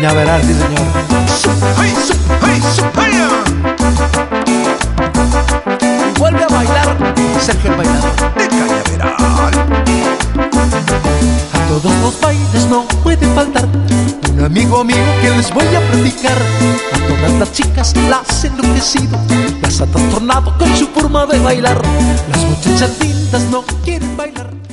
Cañaveral, sí señor. Vuelve a bailar Sergio el Bailador de Cañaveral. A todos los bailes no puede faltar un amigo mío que les voy a platicar. A todas las chicas las ha enloquecido, las ha trastornado con su forma de bailar. Las muchachas lindas no quieren bailar.